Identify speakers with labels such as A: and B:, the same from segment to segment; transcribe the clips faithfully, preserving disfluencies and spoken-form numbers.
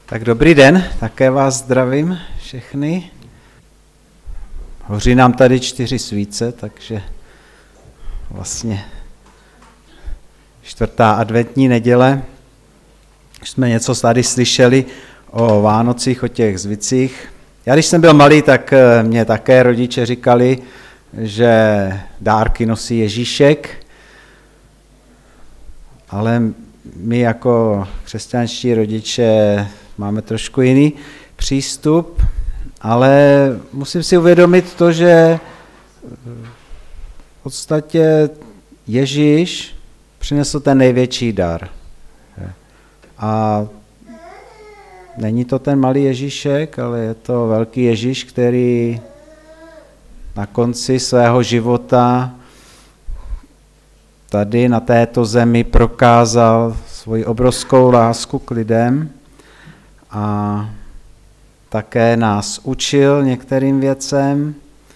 A: Tak dobrý den, také vás zdravím všechny. Hoří nám tady čtyři svíce, takže vlastně čtvrtá adventní neděle. Už jsme něco tady slyšeli o Vánocích, o těch zvicích. Já když jsem byl malý, tak mě také rodiče říkali, že dárky nosí Ježíšek, ale my jako křesťanští rodiče máme trošku jiný přístup, ale musím si uvědomit to, že v podstatě Ježíš přinesl ten největší dar. A není to ten malý Ježíšek, ale je to velký Ježíš, který na konci svého života tady na této zemi prokázal svoji obrovskou lásku k lidem a také nás učil některým věcem.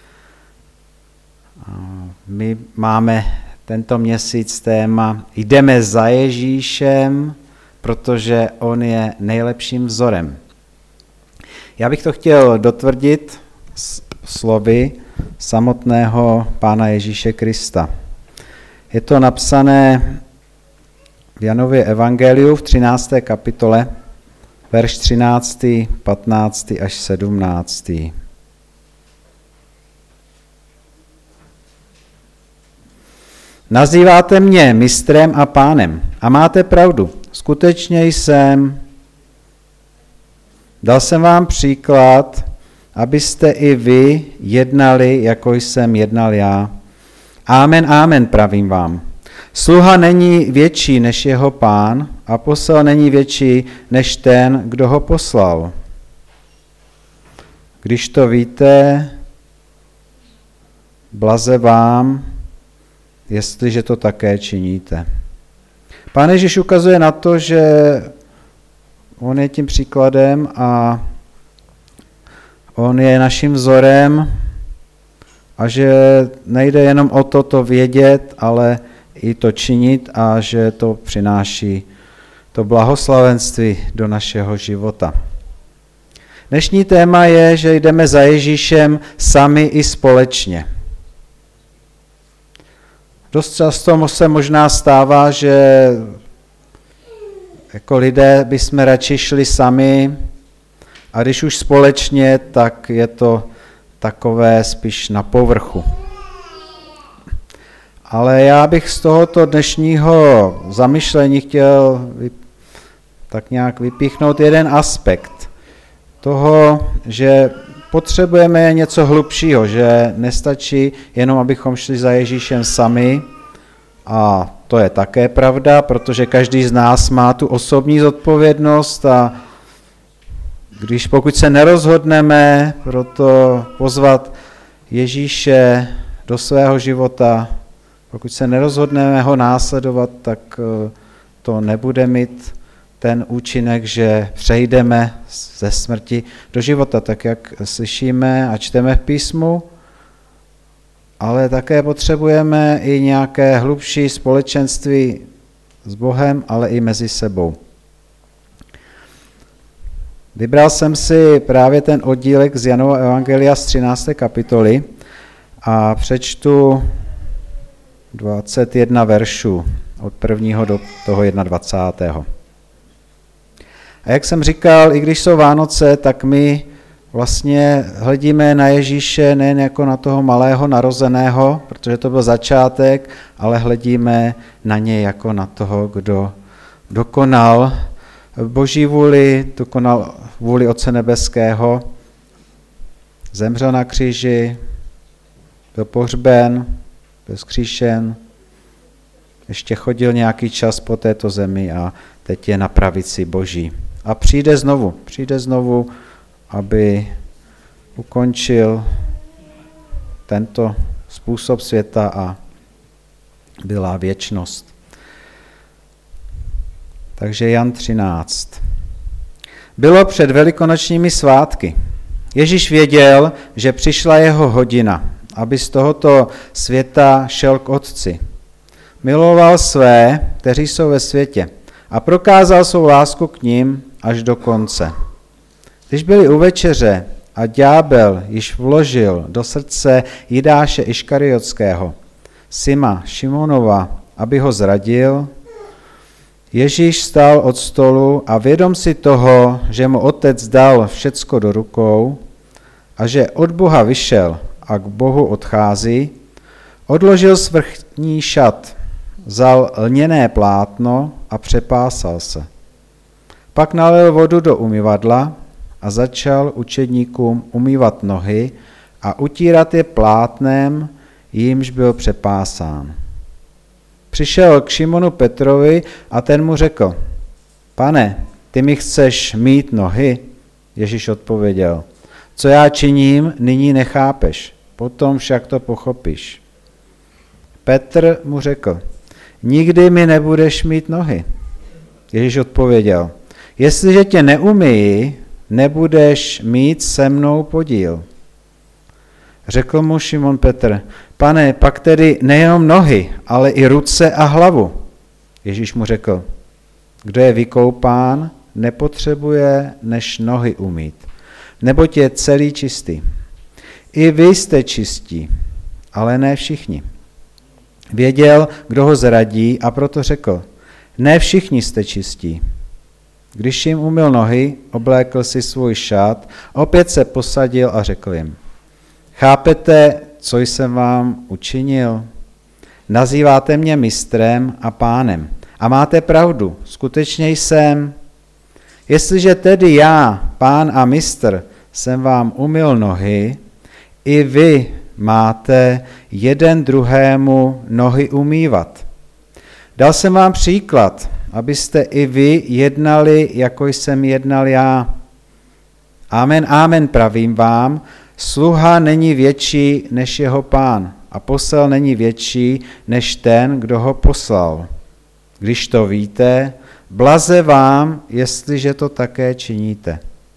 A: My máme tento měsíc téma Jdeme za Ježíšem, protože on je nejlepším vzorem. Já bych to chtěl dotvrdit slovy samotného Pána Ježíše Krista. Je to napsané v Janově evangeliu v třinácté kapitole, verš třináctý, patnáctý až sedmnáctý. Nazýváte mě mistrem a pánem a máte pravdu, skutečně jsem. Dal jsem vám příklad, abyste i vy jednali, jako jsem jednal já. Amen, amen, pravím vám. Sluha není větší než jeho pán a posel není větší než ten, kdo ho poslal. Když to víte, blaze vám, jestliže to také činíte. Pán Ježíš ukazuje na to, že on je tím příkladem a on je naším vzorem a že nejde jenom o to, to vědět, ale i to činit a že to přináší to blahoslavenství do našeho života. Dnešní téma je, že jdeme za Ježíšem sami i společně. Dost často se možná stává, že jako lidé bychom radši šli sami a když už společně, tak je to takové spíš na povrchu. Ale já bych z tohoto dnešního zamyšlení chtěl tak nějak vypíchnout jeden aspekt toho, že potřebujeme něco hlubšího, že nestačí jenom, abychom šli za Ježíšem sami, a to je také pravda, protože každý z nás má tu osobní zodpovědnost a když pokud se nerozhodneme proto pozvat Ježíše do svého života, pokud se nerozhodneme ho následovat, tak to nebude mít ten účinek, že přejdeme ze smrti do života, tak jak slyšíme a čteme v písmu, ale také potřebujeme i nějaké hlubší společenství s Bohem, ale i mezi sebou. Vybral jsem si právě ten oddílek z Janova evangelia z třinácté kapitoly a přečtu dvacet jedna veršů od prvního do toho dvacátého prvního. A jak jsem říkal, i když jsou Vánoce, tak my vlastně hledíme na Ježíše nejen jako na toho malého narozeného, protože to byl začátek, ale hledíme na něj jako na toho, kdo dokonal Boží vůli, dokonal vůli Otce nebeského, zemřel na kříži, byl pohřben, byl vzkříšen, ještě chodil nějaký čas po této zemi a teď je na pravici Boží. A přijde znovu, přijde znovu, aby ukončil tento způsob světa a byla věčnost. Takže Jan třináct. Bylo před velikonočními svátky. Ježíš věděl, že přišla jeho hodina, aby z tohoto světa šel k Otci. Miloval své, kteří jsou ve světě, a prokázal svou lásku k nim až do konce. Když byli u večeře a ďábel již vložil do srdce Jidáše Iškariotského, Sima Šimonova, aby ho zradil, Ježíš stál od stolu a vědom si toho, že mu otec dal všecko do rukou a že od Boha vyšel a k Bohu odchází, odložil svrchní šat, vzal lněné plátno a přepásal se. Pak nalil vodu do umyvadla a začal učedníkům umývat nohy a utírat je plátnem, jímž byl přepásán. Přišel k Šimonu Petrovi a ten mu řekl: Pane, ty mi chceš mýt nohy? Ježíš odpověděl: Co já činím, nyní nechápeš, potom však to pochopíš. Petr mu řekl: Nikdy mi nebudeš mýt nohy. Ježíš odpověděl: Jestliže tě neumyji, nebudeš mít se mnou podíl. Řekl mu Šimon Petr: Pane, pak tedy nejenom nohy, ale i ruce a hlavu. Ježíš mu řekl: Kdo je vykoupán, nepotřebuje než nohy umýt, neboť je celý čistý. I vy jste čistí, ale ne všichni. Věděl, kdo ho zradí, a proto řekl: Ne všichni jste čistí. Když jim umyl nohy, oblékl si svůj šat, opět se posadil a řekl jim: Chápete, co jsem vám učinil? Nazýváte mě mistrem a pánem. A máte pravdu, skutečně jsem. Jestliže tedy já, pán a mistr, jsem vám umyl nohy, i vy máte jeden druhému nohy umývat. Dal jsem vám příklad, abyste i vy jednali, jako jsem jednal já. Amen, amen, pravím vám, sluha není větší než jeho pán a posel není větší než ten, kdo ho poslal. Když to víte, blaze vám, jestliže to také činíte.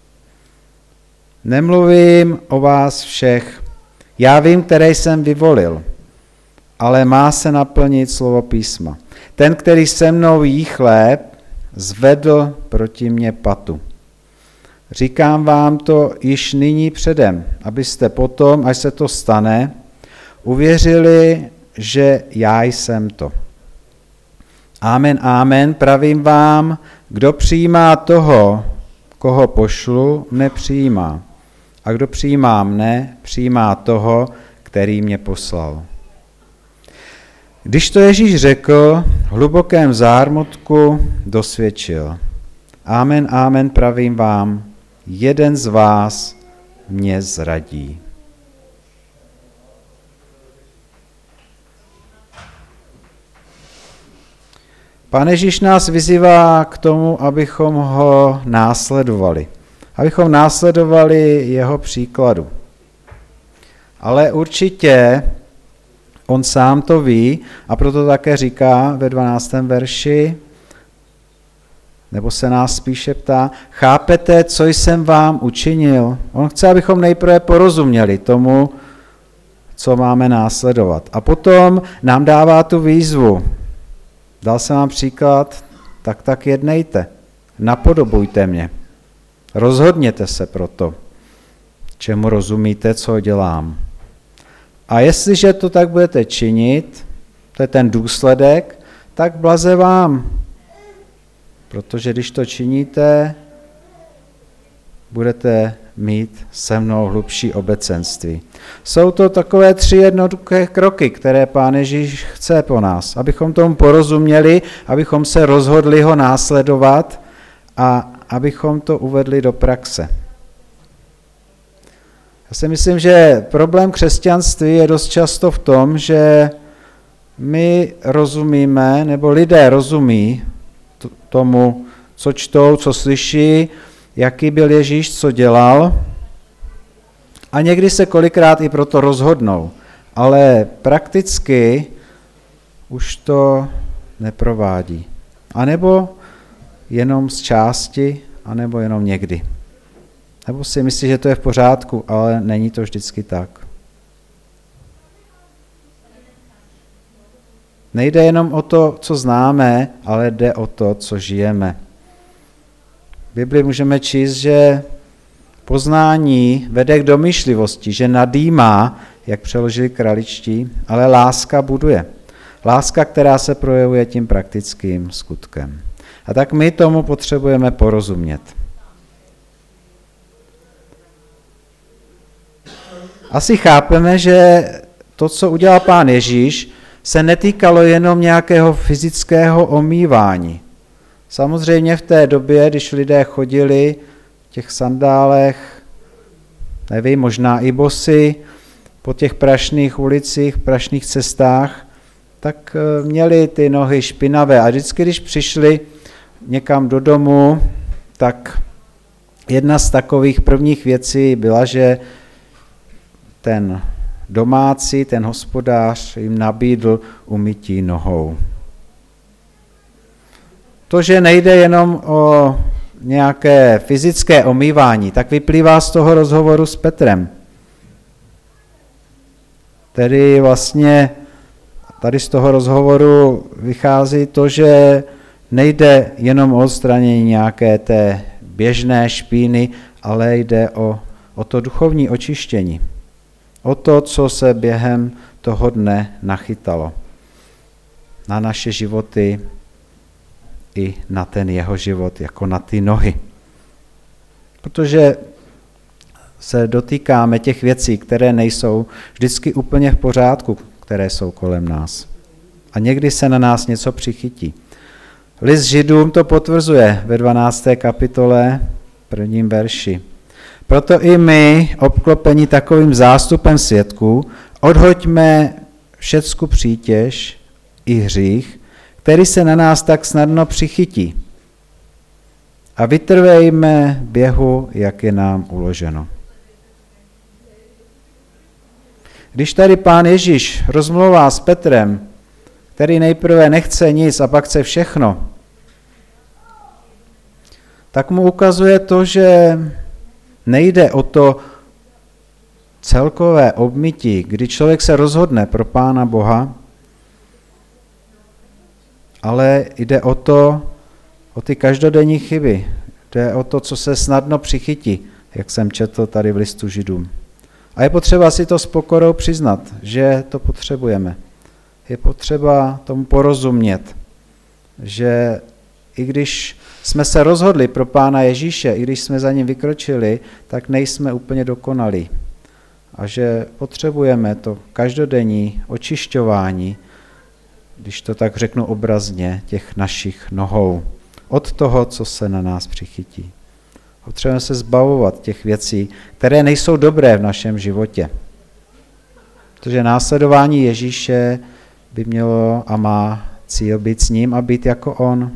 A: Nemluvím o vás všech, já vím, které jsem vyvolil, ale má se naplnit slovo písma. Ten, který se mnou jí chléb, zvedl proti mně patu. Říkám vám to již nyní předem, abyste potom, až se to stane, uvěřili, že já jsem to. Amen, amen, pravím vám, kdo přijímá toho, koho pošlu, mne přijímá. A kdo přijímá mne, přijímá toho, který mě poslal. Když to Ježíš řekl, v hlubokém zármutku dosvědčil: Amen, amen, pravím vám, jeden z vás mě zradí. Pán Ježíš nás vyzývá k tomu, abychom ho následovali. Abychom následovali jeho příkladu. Ale určitě on sám to ví a proto také říká ve dvanáctém verši, nebo se nás spíše ptá: chápete, co jsem vám učinil? On chce, abychom nejprve porozuměli tomu, co máme následovat. A potom nám dává tu výzvu. Dal jsem vám příklad, tak tak jednejte. Napodobujte mě. Rozhodněte se proto, čemu rozumíte, co dělám. A jestliže to tak budete činit, to je ten důsledek, tak blaze vám. Protože když to činíte, budete mít se mnou hlubší obecenství. Jsou to takové tři jednoduché kroky, které Pán Ježíš chce po nás, abychom tomu porozuměli, abychom se rozhodli ho následovat a abychom to uvedli do praxe. Já si myslím, že problém křesťanství je dost často v tom, že my rozumíme, nebo lidé rozumí tomu, co čtou, co slyší, jaký byl Ježíš, co dělal, a někdy se kolikrát i proto rozhodnou, ale prakticky už to neprovádí. A nebo jenom z části, anebo jenom někdy. Nebo si myslí, že to je v pořádku, ale není to vždycky tak. Nejde jenom o to, co známe, ale jde o to, co žijeme. V Bibli můžeme číst, že poznání vede k domýšlivosti, že nadýmá, jak přeložili kraličtí, ale láska buduje. Láska, která se projevuje tím praktickým skutkem. A tak my tomu potřebujeme porozumět. Asi chápeme, že to, co udělal Pán Ježíš, se netýkalo jenom nějakého fyzického omývání. Samozřejmě v té době, když lidé chodili v těch sandálech, nevím, možná i bosy, po těch prašných ulicích, prašných cestách, tak měli ty nohy špinavé. A vždycky, když přišli někam do domu, tak jedna z takových prvních věcí byla, že ten domácí, ten hospodář jim nabídl umytí nohou. To, že nejde jenom o nějaké fyzické omývání, tak vyplývá z toho rozhovoru s Petrem. Tedy vlastně tady z toho rozhovoru vychází to, že nejde jenom o odstranění nějaké té běžné špíny, ale jde o, o to duchovní očištění. O to, co se během toho dne nachytalo. Na naše životy i na ten jeho život, jako na ty nohy. Protože se dotýkáme těch věcí, které nejsou vždycky úplně v pořádku, které jsou kolem nás. A někdy se na nás něco přichytí. List Židům to potvrzuje ve dvanácté kapitole, prvním verši. Proto i my, obklopení takovým zástupem svědků, odhoďme všecku přítěž i hřích, který se na nás tak snadno přichytí. A vytrvejme běhu, jak je nám uloženo. Když tady Pán Ježíš rozmluvá s Petrem, který nejprve nechce nic a pak chce všechno, tak mu ukazuje to, že nejde o to celkové obmytí, kdy člověk se rozhodne pro Pána Boha, ale jde o to, o ty každodenní chyby. Jde o to, co se snadno přichytí, jak jsem četl tady v listu Židům. A je potřeba si to s pokorou přiznat, že to potřebujeme. Je potřeba tomu porozumět, že i když jsme se rozhodli pro Pána Ježíše, i když jsme za ním vykročili, tak nejsme úplně dokonalí. A že potřebujeme to každodenní očišťování, když to tak řeknu obrazně, těch našich nohou. Od toho, co se na nás přichytí. Potřebujeme se zbavovat těch věcí, které nejsou dobré v našem životě. Protože následování Ježíše by mělo a má cíl být s ním a být jako on.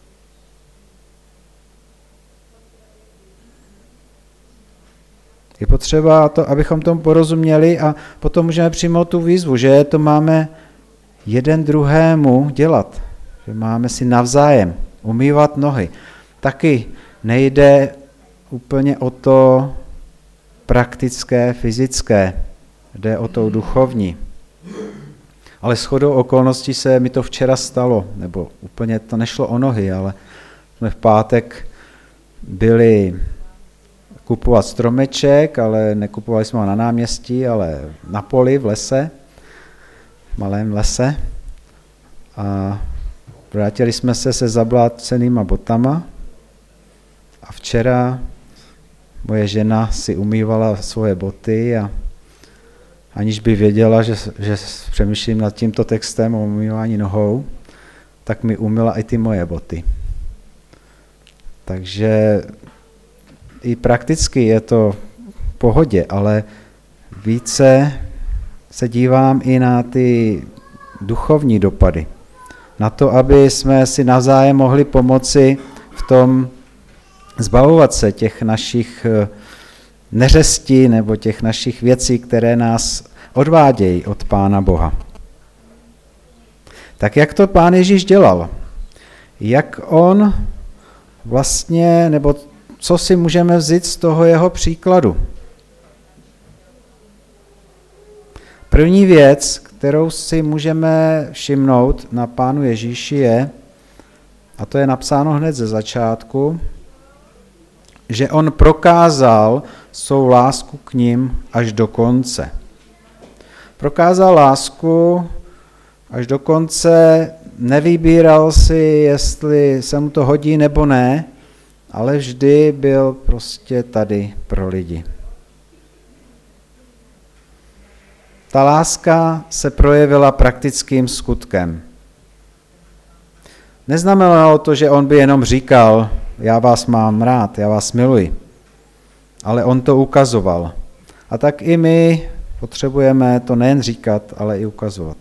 A: Je potřeba to, abychom tomu porozuměli a potom můžeme přijmout tu výzvu, že to máme jeden druhému dělat. Že máme si navzájem umývat nohy. Taky nejde úplně o to praktické, fyzické. Jde o to duchovní. Ale shodou okolností se mi to včera stalo, nebo úplně to nešlo o nohy, ale jsme v pátek byli kupovat stromeček, ale nekupovali jsme ho na náměstí, ale na poli, v lese, v malém lese. A vrátili jsme se se zablácenýma botama a včera moje žena si umývala svoje boty a aniž by věděla, že, že přemýšlím nad tímto textem o umývání nohou, tak mi umyla i ty moje boty. Takže i prakticky je to v pohodě, ale více se dívám i na ty duchovní dopady. Na to, aby jsme si navzájem mohli pomoci v tom zbavovat se těch našich neřestí nebo těch našich věcí, které nás odvádějí od Pána Boha. Tak jak to Pán Ježíš dělal? Jak on vlastně, nebo co si můžeme vzít z toho jeho příkladu? První věc, kterou si můžeme všimnout na Pánu Ježíši je, a to je napsáno hned ze začátku, že on prokázal svou lásku k nim až do konce. Prokázal lásku až do konce, nevybíral si, jestli se mu to hodí nebo ne, ale vždy byl prostě tady pro lidi. Ta láska se projevila praktickým skutkem. Neznamenalo to, že on by jenom říkal, já vás mám rád, já vás miluji, ale on to ukazoval. A tak i my potřebujeme to nejen říkat, ale i ukazovat.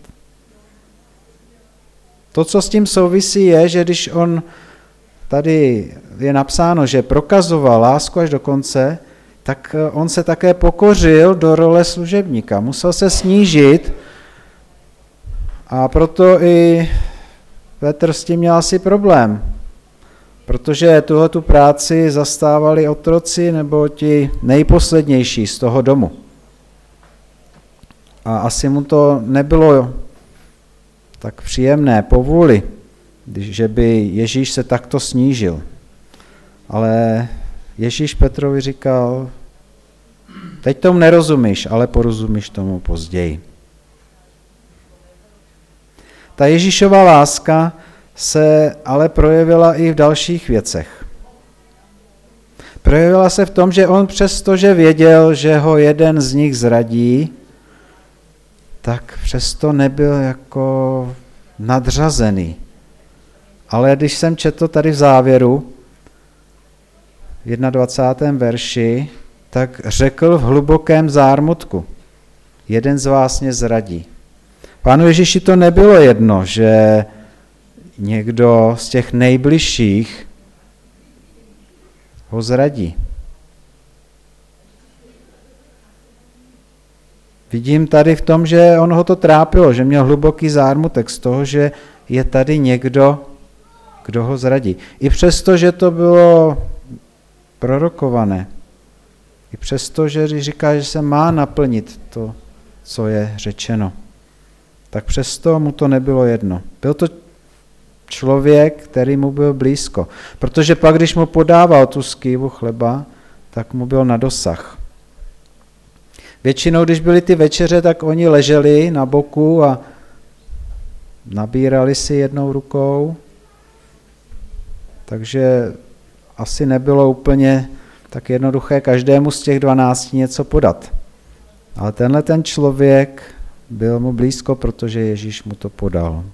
A: To, co s tím souvisí, je, že když on, tady je napsáno, že prokazoval lásku až do konce, tak on se také pokořil do role služebníka. Musel se snížit a proto i Petr s tím měl asi problém, protože tuhletu práci zastávali otroci nebo ti nejposlednější z toho domu. A asi mu to nebylo tak příjemné po vůli, že by Ježíš se takto snížil. Ale Ježíš Petrovi říkal, teď tomu nerozumíš, ale porozumíš tomu později. Ta Ježíšova láska se ale projevila i v dalších věcech. Projevila se v tom, že on přesto, že věděl, že ho jeden z nich zradí, tak přesto nebyl jako nadřazený. Ale když jsem četl tady v závěru, v dvacátém prvním verši, tak řekl v hlubokém zármutku, jeden z vás mě zradí. Pánu Ježíši to nebylo jedno, že někdo z těch nejbližších ho zradí. Vidím tady v tom, že on ho to trápilo, že měl hluboký zármutek z toho, že je tady někdo, kdo ho zradí. I přesto, že to bylo prorokované, i přesto, že říká, že se má naplnit to, co je řečeno, tak přesto mu to nebylo jedno. Byl to člověk, který mu byl blízko, protože pak, když mu podával tu skývu chleba, tak mu byl na dosah. Většinou, když byly ty večeře, tak oni leželi na boku a nabírali si jednou rukou, takže asi nebylo úplně tak jednoduché každému z těch dvanácti něco podat. Ale tenhle ten člověk byl mu blízko, protože Ježíš mu to podal.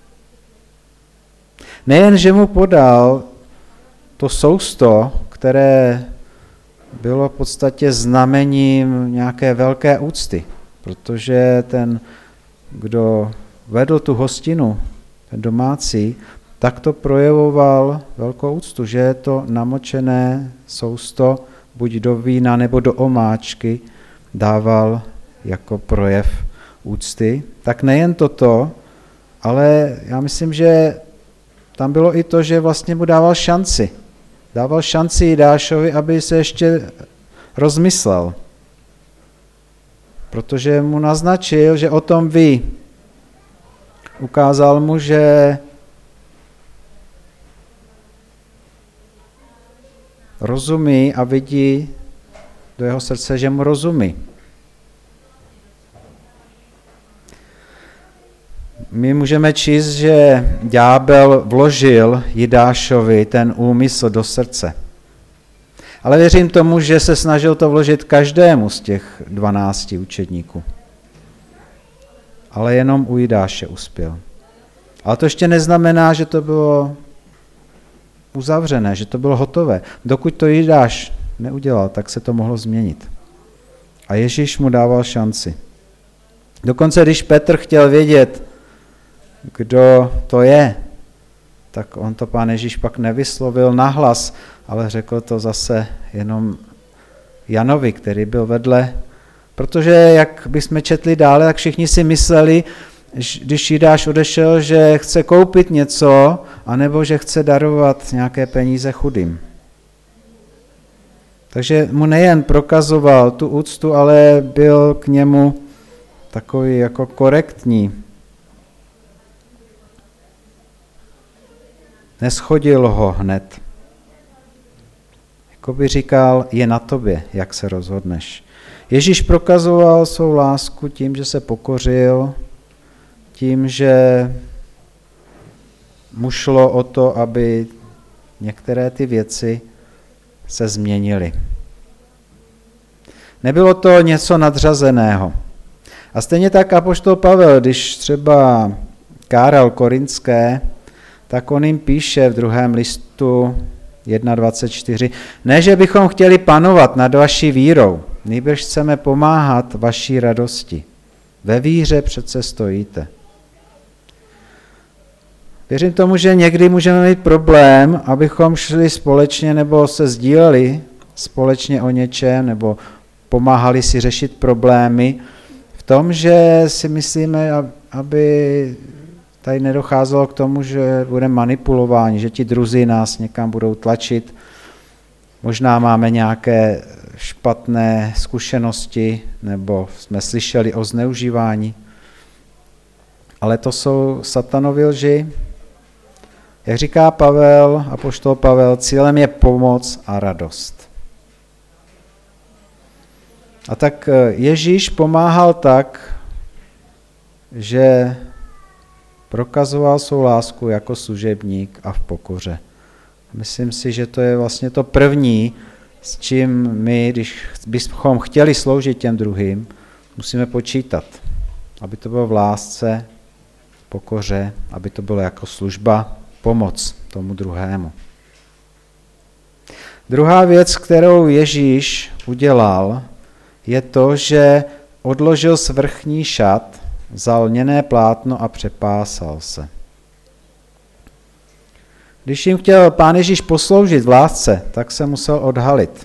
A: Nejen, že mu podal to sousto, které bylo v podstatě znamením nějaké velké úcty, protože ten, kdo vedl tu hostinu, ten domácí, tak to projevoval velkou úctu, že je to namočené sousto, buď do vína nebo do omáčky, dával jako projev úcty. Tak nejen toto, ale já myslím, že tam bylo i to, že vlastně mu dával šanci. Dával šanci Jidášovi, aby se ještě rozmyslel. Protože mu naznačil, že o tom ví. Ukázal mu, že rozumí a vidí do jeho srdce, že mu rozumí. My můžeme číst, že ďábel vložil Jidášovi ten úmysl do srdce. Ale věřím tomu, že se snažil to vložit každému z těch dvanácti učedníků. Ale jenom u Jidáše uspěl. Ale to ještě neznamená, že to bylo uzavřené, že to bylo hotové. Dokud to Jidáš neudělal, tak se to mohlo změnit. A Ježíš mu dával šanci. Dokonce, když Petr chtěl vědět, kdo to je, tak on to Pán Ježíš pak nevyslovil nahlas, ale řekl to zase jenom Janovi, který byl vedle, protože jak bychom četli dále, tak všichni si mysleli, když Jidáš odešel, že chce koupit něco, anebo že chce darovat nějaké peníze chudým. Takže mu nejen prokazoval tu úctu, ale byl k němu takový jako korektní. Neschodil ho hned. Jako by říkal, je na tobě, jak se rozhodneš. Ježíš prokazoval svou lásku tím, že se pokořil, tím, že mu šlo o to, aby některé ty věci se změnily. Nebylo to něco nadřazeného. A stejně tak apoštol Pavel, když třeba káral Korinské, tak on jim píše v druhém listu jedna dvacet čtyři, ne, že bychom chtěli panovat nad vaší vírou, nýbrž chceme pomáhat vaší radosti. Ve víře přece stojíte. Věřím tomu, že někdy můžeme mít problém, abychom šli společně nebo se sdíleli společně o něčem, nebo pomáhali si řešit problémy v tom, že si myslíme, aby tady nedocházelo k tomu, že budeme manipulováni, že ti druzí nás někam budou tlačit. Možná máme nějaké špatné zkušenosti, nebo jsme slyšeli o zneužívání. Ale to jsou satanovy lži. Jak říká Pavel, apoštol Pavel, cílem je pomoc a radost. A tak Ježíš pomáhal tak, že prokazoval svou lásku jako služebník a v pokoře. Myslím si, že to je vlastně to první, s čím my, když bychom chtěli sloužit těm druhým, musíme počítat. Aby to bylo v lásce, v pokoře, aby to bylo jako služba, pomoc tomu druhému. Druhá věc, kterou Ježíš udělal, je to, že odložil svrchní šat, vzal lněné plátno a přepásal se. Když jim chtěl Pán Ježíš posloužit v lásce, tak se musel odhalit.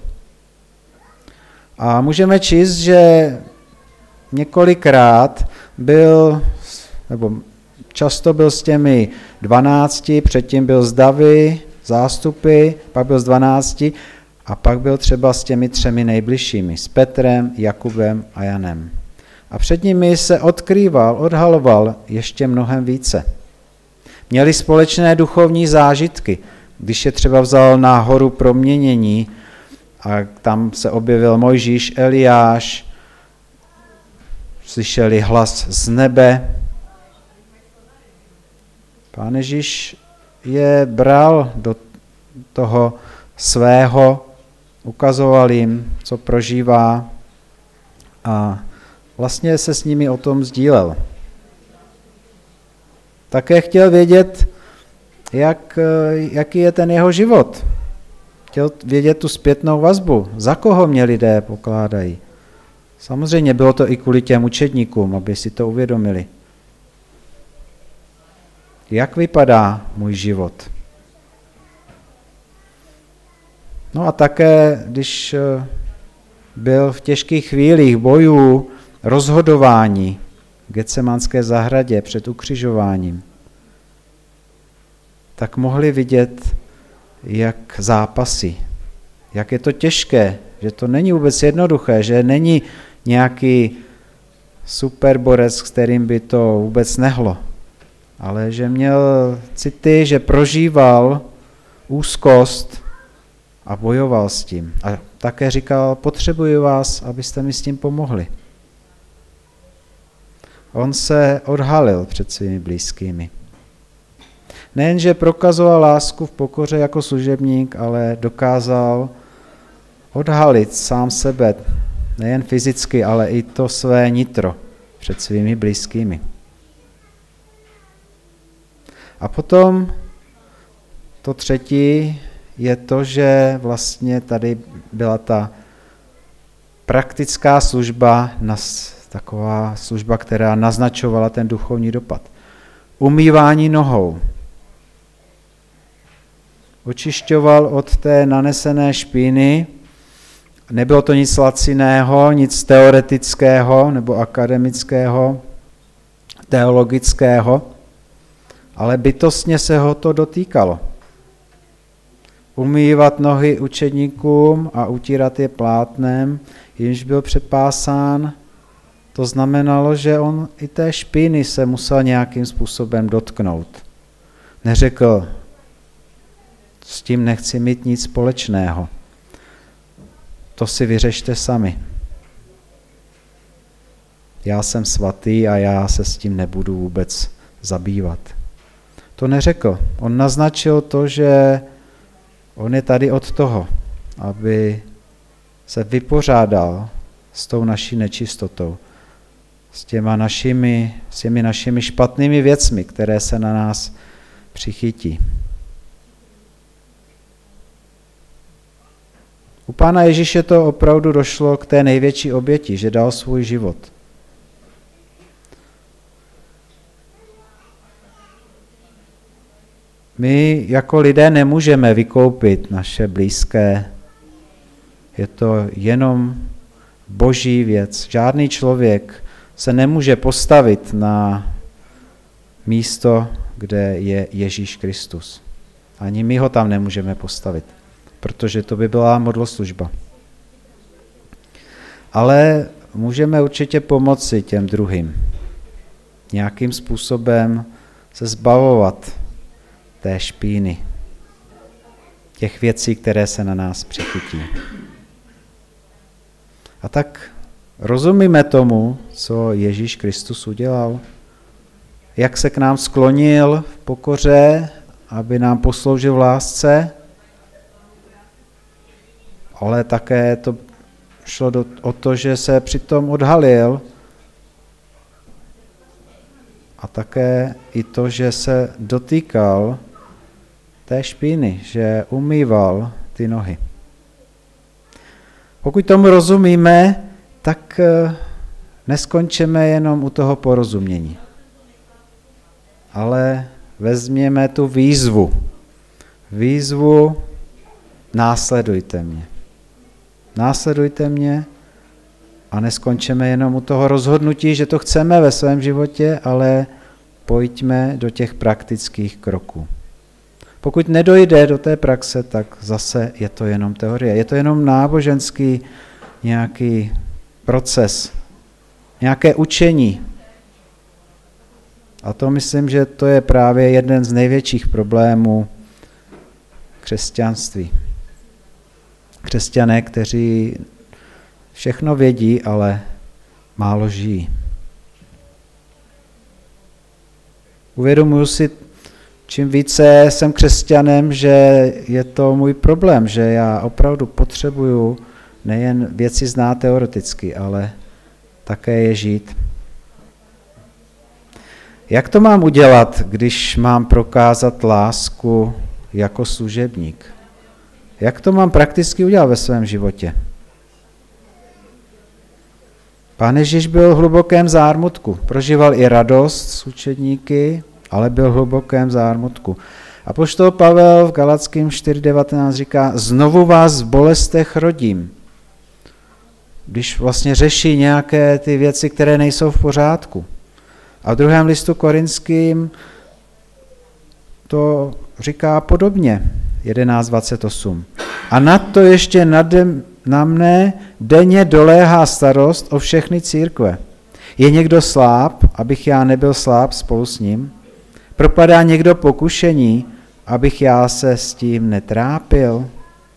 A: A můžeme číst, že několikrát byl, nebo často byl s těmi dvanácti, předtím byl s davy, zástupy, pak byl s dvanácti a pak byl třeba s těmi třemi nejbližšími, s Petrem, Jakubem a Janem. A před nimi se odkrýval, odhaloval ještě mnohem více. Měli společné duchovní zážitky, když je třeba vzal na horu proměnění a tam se objevil Mojžíš, Eliáš, slyšeli hlas z nebe. Pán Ježíš je bral do toho svého, ukazoval jim, co prožívá a vlastně se s nimi o tom sdílel. Také chtěl vědět, jak, jaký je ten jeho život. Chtěl vědět tu zpětnou vazbu, za koho mě lidé pokládají. Samozřejmě bylo to i kvůli těm učedníkům, aby si to uvědomili. Jak vypadá můj život? No a také, když byl v těžkých chvílích bojů, rozhodování v Getsemanské zahradě před ukřižováním, tak mohli vidět, jak zápasí, jak je to těžké, že to není vůbec jednoduché, že není nějaký superborec, s kterým by to vůbec nehlo, ale že měl city, že prožíval úzkost a bojoval s tím. A také říkal, potřebuji vás, abyste mi s tím pomohli. On se odhalil před svými blízkými. Nejenže prokazoval lásku v pokoře jako služebník, ale dokázal odhalit sám sebe, nejen fyzicky, ale i to své nitro před svými blízkými. A potom to třetí je to, že vlastně tady byla ta praktická služba, taková služba, která naznačovala ten duchovní dopad. Umývání nohou. Očišťoval od té nanesené špíny. Nebylo to nic laciného, nic teoretického nebo akademického, teologického, ale bytostně se ho to dotýkalo. Umývat nohy učedníkům a utírat je plátnem, jimž byl přepásán, to znamenalo, že on i té špíny se musel nějakým způsobem dotknout. Neřekl, s tím nechci mít nic společného, to si vyřešte sami. Já jsem svatý a já se s tím nebudu vůbec zabývat. To neřekl. On naznačil to, že on je tady od toho, aby se vypořádal s tou naší nečistotou, s těma našimi, s těmi našimi špatnými věcmi, které se na nás přichytí. U Pána Ježíše to opravdu došlo k té největší oběti, že dal svůj život. My jako lidé nemůžeme vykoupit naše blízké. Je to jenom boží věc. Žádný člověk se nemůže postavit na místo, kde je Ježíš Kristus. Ani my ho tam nemůžeme postavit, protože to by byla modloslužba. Ale můžeme určitě pomoci těm druhým. Nějakým způsobem se zbavovat té špíny, těch věcí, které se na nás přichytí. A tak rozumíme tomu, co Ježíš Kristus udělal, jak se k nám sklonil v pokoře, aby nám posloužil v lásce, ale také to šlo do, o to, že se přitom odhalil a také i to, že se dotýkal té špíny, že umýval ty nohy. Pokud tomu rozumíme, tak neskončíme jenom u toho porozumění, ale vezměme tu výzvu. Výzvu následujte mě. Následujte mě a neskončíme jenom u toho rozhodnutí, že to chceme ve svém životě, ale pojďme do těch praktických kroků. Pokud nedojde do té praxe, tak zase je to jenom teorie. Je to jenom náboženský nějaký proces, nějaké učení. A to myslím, že to je právě jeden z největších problémů křesťanství. Křesťané, kteří všechno vědí, ale málo žijí. Uvědomuji si, čím více jsem křesťanem, že je to můj problém, že já opravdu potřebuju nejen věci znát teoreticky, ale také je žít. Jak to mám udělat, když mám prokázat lásku jako služebník? Jak to mám prakticky udělat ve svém životě? Pán Ježíš byl v hlubokém zármutku. Prožíval i radost s učedníky, ale byl v hlubokém zármutku. Apoštol Pavel v Galackým čtyři devatenáct říká, znovu vás v bolestech rodím. Když vlastně řeší nějaké ty věci, které nejsou v pořádku. A v druhém listu Korinským to říká podobně, jedenáct dvacet osm. A na to ještě nade, na mne denně doléhá starost o všechny církve. Je někdo sláb, abych já nebyl sláb spolu s ním? Propadá někdo pokušení, abych já se s tím netrápil?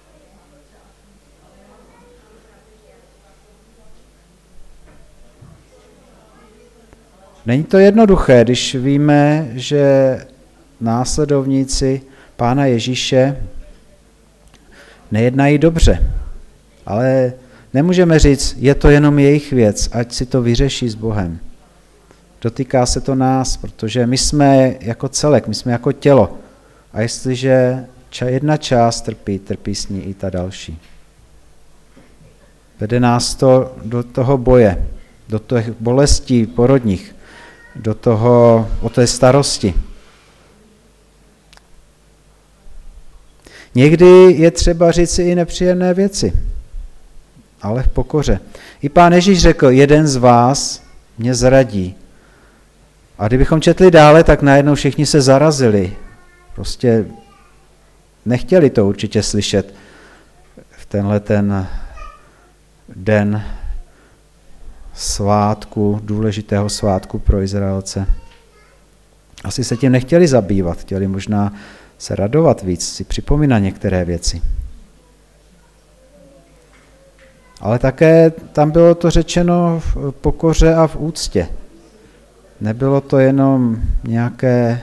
A: Není to jednoduché, když víme, že následovníci Pána Ježíše nejednají dobře, ale nemůžeme říct, je to jenom jejich věc, ať si to vyřeší s Bohem. Dotýká se to nás, protože my jsme jako celek, my jsme jako tělo. A jestliže jedna část trpí, trpí s ní i ta další. Vede nás to do toho boje, do těch bolestí porodních, do toho, o té starosti. Někdy je třeba říci i nepříjemné věci, ale v pokoře. I Pán Ježíš řekl, jeden z vás mě zradí. A kdybychom četli dále, tak najednou všichni se zarazili. Prostě nechtěli to určitě slyšet v tenhle ten den svátku, důležitého svátku pro Izraelce. Asi se tím nechtěli zabývat, chtěli možná se radovat víc, si připomínat některé věci. Ale také tam bylo to řečeno v pokoře a v úctě. Nebylo to jenom nějaké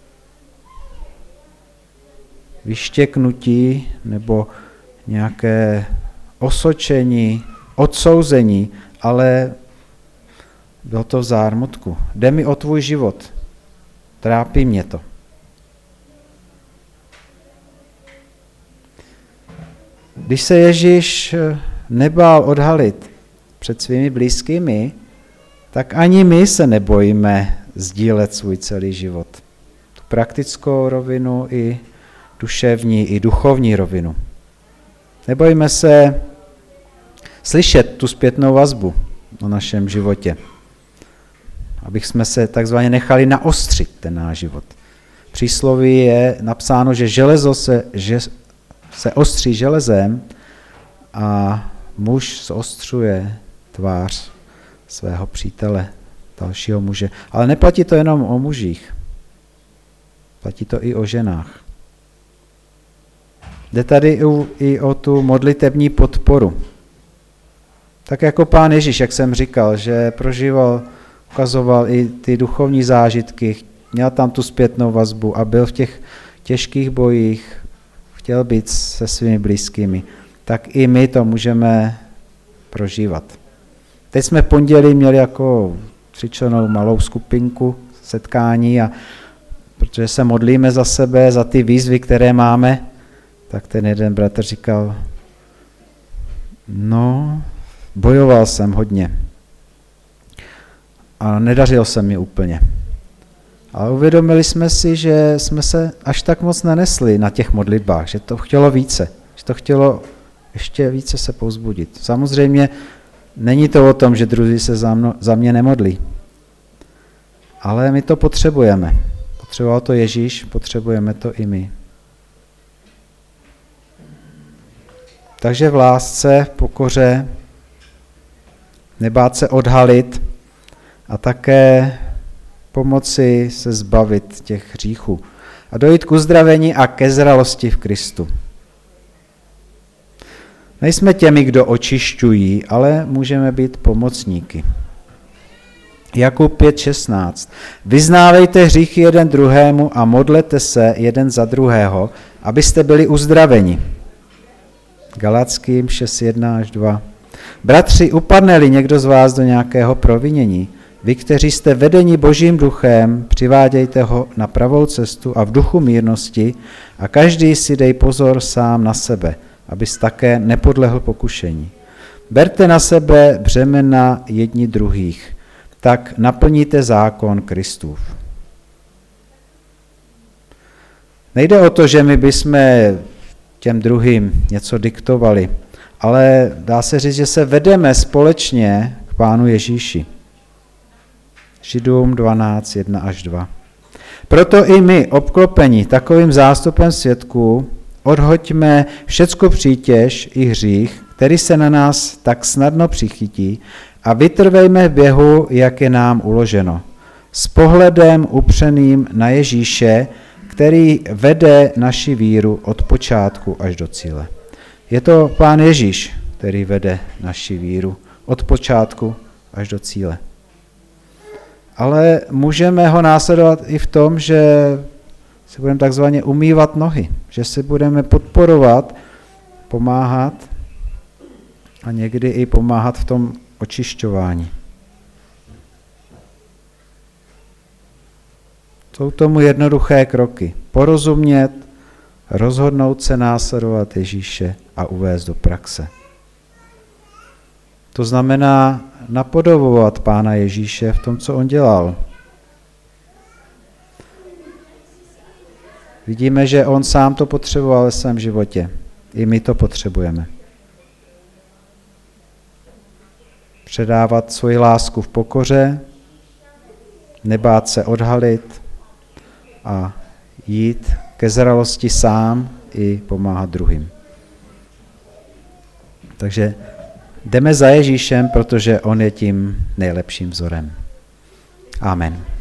A: vyštěknutí nebo nějaké osočení, odsouzení, ale bylo to v zármutku. Jde mi o tvůj život. Trápí mě to. Když se Ježíš nebál odhalit před svými blízkými, tak ani my se nebojíme sdílet svůj celý život. Tu praktickou rovinu i duševní, i duchovní rovinu. Nebojíme se slyšet tu zpětnou vazbu o našem životě, abych jsme se takzvaně nechali naostřit ten náš život. V přísloví je napsáno, že železo se, že se ostří železem a muž zostřuje tvář svého přítele, dalšího muže. Ale neplatí to jenom o mužích, platí to i o ženách. Jde tady i o tu modlitební podporu. Tak jako Pán Ježíš, jak jsem říkal, že prožíval, ukazoval i ty duchovní zážitky, měl tam tu zpětnou vazbu a byl v těch těžkých bojích, chtěl být se svými blízkými, tak i my to můžeme prožívat. Teď jsme v pondělí měli jako třičlennou malou skupinku setkání a protože se modlíme za sebe, za ty výzvy, které máme, tak ten jeden bratr říkal, no, bojoval jsem hodně a nedařilo se mi úplně. Ale uvědomili jsme si, že jsme se až tak moc nenesli na těch modlitbách, že to chtělo více, že to chtělo ještě více se povzbudit. Samozřejmě není to o tom, že druzí se za, mno, za mě nemodlí, ale my to potřebujeme. Potřeboval to Ježíš, potřebujeme to i my. Takže v lásce, v pokoře, nebát se odhalit a také pomoci se zbavit těch hříchů a dojít k uzdravení a ke zralosti v Kristu. Nejsme těmi, kdo očišťují, ale můžeme být pomocníky. Jakub pět šestnáct. Vyznávejte hříchy jeden druhému a modlete se jeden za druhého, abyste byli uzdraveni. Galackým šest jedna až dva. Bratři, upadne-li někdo z vás do nějakého provinění, vy, kteří jste vedeni Božím duchem, přivádějte ho na pravou cestu a v duchu mírnosti a každý si dej pozor sám na sebe, abys také nepodlehl pokušení. Berte na sebe břemena jedni druhých, tak naplníte zákon Kristův. Nejde o to, že my bychom těm druhým něco diktovali, ale dá se říct, že se vedeme společně k Pánu Ježíši. Židům dvanáct jedna až dva. Proto i my, obklopení takovým zástupem svědků, odhoďme všecko přítěž i hřích, který se na nás tak snadno přichytí, a vytrvejme v běhu, jak je nám uloženo. S pohledem upřeným na Ježíše, který vede naši víru od počátku až do cíle. Je to Pán Ježíš, který vede naši víru od počátku až do cíle. Ale můžeme ho následovat i v tom, že si budeme takzvaně umývat nohy, že si budeme podporovat, pomáhat a někdy i pomáhat v tom očišťování. Jsou tomu jednoduché kroky. Porozumět, rozhodnout se následovat Ježíše a uvést do praxe. To znamená napodobovat Pána Ježíše v tom, co on dělal. Vidíme, že on sám to potřeboval ve svém životě. I my to potřebujeme. Předávat svoji lásku v pokoře, nebát se odhalit a jít ke zralosti sám i pomáhat druhým. Takže jdeme za Ježíšem, protože on je tím nejlepším vzorem. Amen.